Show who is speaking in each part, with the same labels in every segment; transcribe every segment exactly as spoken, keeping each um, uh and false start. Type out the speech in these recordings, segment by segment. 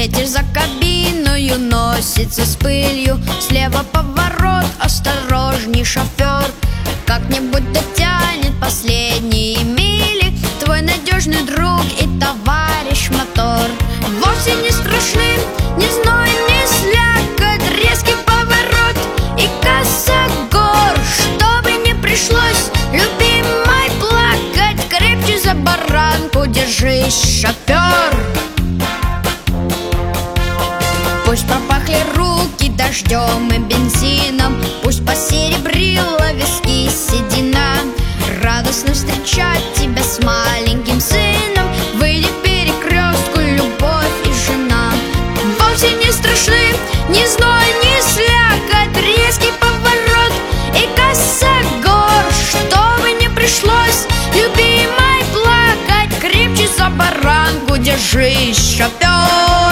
Speaker 1: Ветер за кабиною носится с пылью. Слева поворот, осторожней, шофер. Как-нибудь дотянет последние мили твой надежный друг и товарищ мотор. Вовсе не страшны ни зной, ни слякоть, резкий поворот и косогор. Чтобы не пришлось, любимой, плакать, крепче за баранку держись, шофер. Пусть пропахли руки дождем и бензином, пусть посеребрила виски седина. Радостно встречать тебя с маленьким сыном, выйдет к перекрестку любовь и жена. Вовсе не страшны ни зной, ни слякоть, резкий поворот и косогор. Чтобы не пришлось, любимой, плакать, крепче за баранку держись, шофер.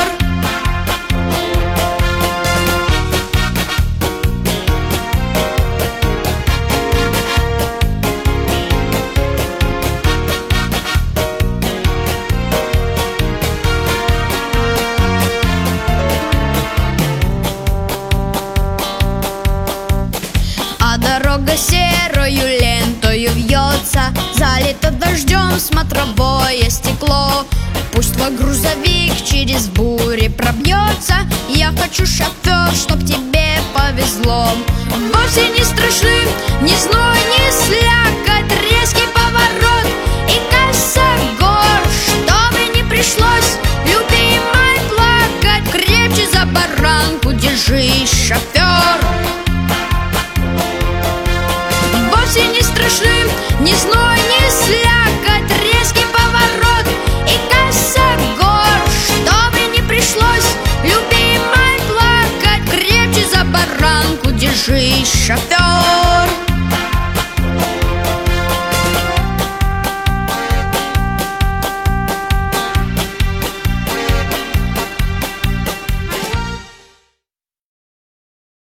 Speaker 1: Дорога серою лентою вьется, залито дождем смотровое стекло. Пусть твой грузовик через бури пробьется, я хочу, шофер, чтоб тебе повезло. Вовсе не страшны ни зной, ни слякоть, резкий поворот и косогор. Чтобы не пришлось, любимой, плакать, крепче за баранку держись, шофер. Вовсе не страшны ни зной,